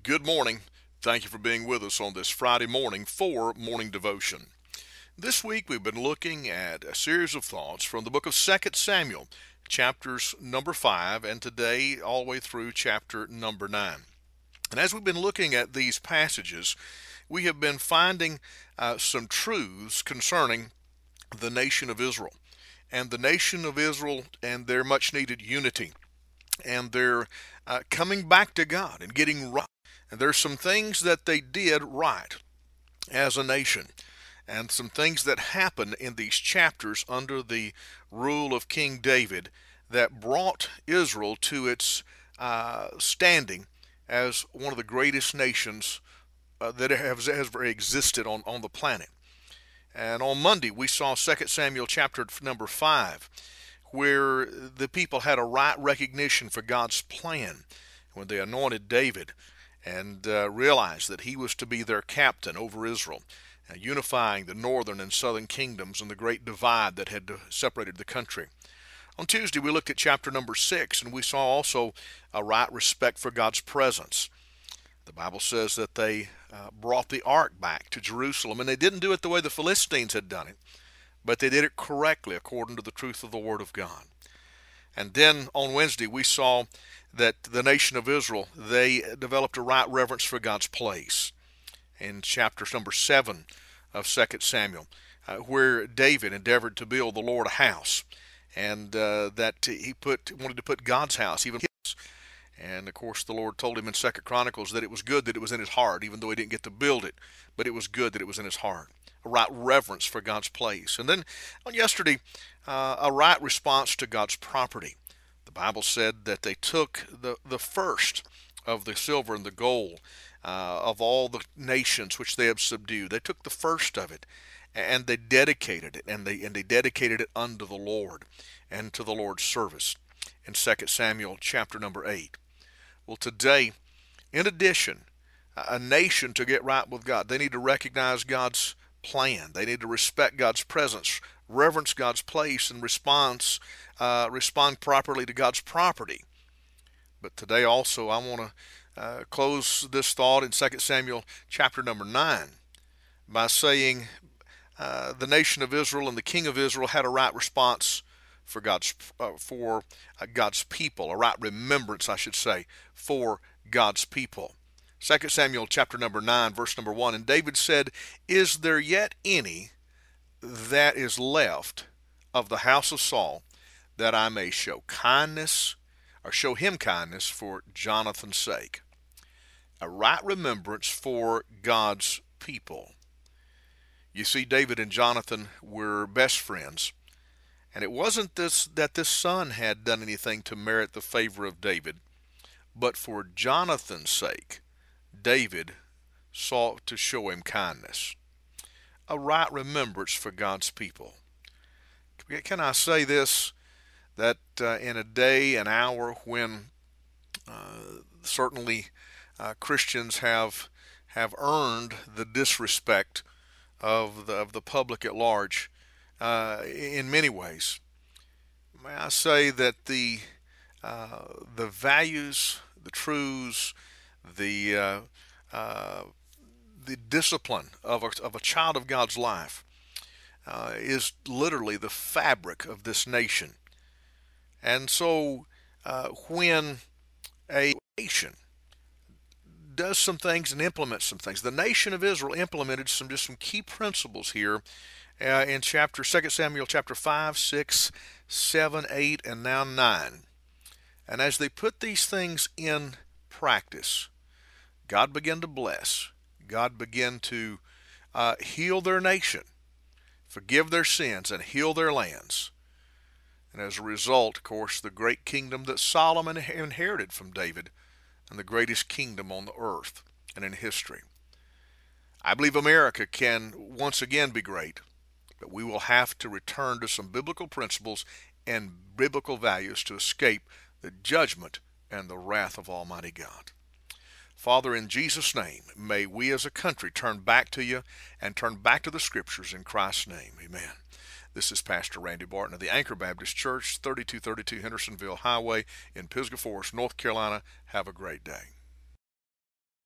Good morning. Thank you for being with us on this Friday morning for Morning Devotion. This week we've been looking at a series of thoughts from the book of 2 Samuel, chapters number 5, and today all the way through chapter number 9. And as we've been looking at these passages, we have been finding some truths concerning the nation of Israel. And the nation of Israel and their much needed unity and their coming back to God and getting right. And there's some things that they did right as a nation, and some things that happened in these chapters under the rule of King David that brought Israel to its standing as one of the greatest nations that has ever existed on the planet. And on Monday, we saw 2 Samuel chapter number 5, where the people had a right recognition for God's plan when they anointed David and realized that he was to be their captain over Israel, unifying the northern and southern kingdoms and the great divide that had separated the country. On Tuesday, we looked at chapter number 6, and we saw also a right respect for God's presence. The Bible says that they brought the ark back to Jerusalem, and they didn't do it the way the Philistines had done it, but they did it correctly according to the truth of the Word of God. And then on Wednesday, we saw that the nation of Israel, they developed a right reverence for God's place in chapter number 7 of 2 Samuel, where David endeavored to build the Lord a house, and that he wanted to put God's house, even his. And of course, the Lord told him in 2 Chronicles that it was good that it was in his heart, even though he didn't get to build it, but it was good that it was in his heart. A right reverence for God's place. And then on yesterday, a right response to God's property. The Bible said that they took the first of the silver and the gold of all the nations which they have subdued. They took the first of it and they dedicated it, and they dedicated it unto the Lord and to the Lord's service in 2 Samuel chapter number 8. Well, today, in addition, a nation to get right with God, they need to recognize God's plan. They need to respect God's presence, reverence God's place, and respond properly to God's property. But today also, I want to close this thought in 2 Samuel chapter number 9 by saying the nation of Israel and the king of Israel had a right response for God's people, a right remembrance, I should say, for God's people. 2 Samuel chapter number 9, verse number 1, and David said, "Is there yet any that is left of the house of Saul, that I may show kindness, or show him kindness for Jonathan's sake?" A right remembrance for God's people. You see, David and Jonathan were best friends. And it wasn't that this son had done anything to merit the favor of David, but for Jonathan's sake, David sought to show him kindness. A right remembrance for God's people. Can I say this, that in a day, an hour when certainly Christians have earned the disrespect of the public at large, in many ways. May I say that the values, the truths, the the discipline of a child of God's life is literally the fabric of this nation. And so, when a nation does some things and implements some things, the nation of Israel implemented some key principles here in 2 Samuel chapter 5, 6, 7, 8, and now 9. And as they put these things in practice, God began to bless. God began to heal their nation, forgive their sins, and heal their lands. And as a result, of course, the great kingdom that Solomon inherited from David, and the greatest kingdom on the earth and in history. I believe America can once again be great, but we will have to return to some biblical principles and biblical values to escape the judgment and the wrath of Almighty God. Father, in Jesus' name, may we as a country turn back to you and turn back to the Scriptures in Christ's name. Amen. This is Pastor Randy Barton of the Anchor Baptist Church, 3232 Hendersonville Highway in Pisgah Forest, North Carolina. Have a great day.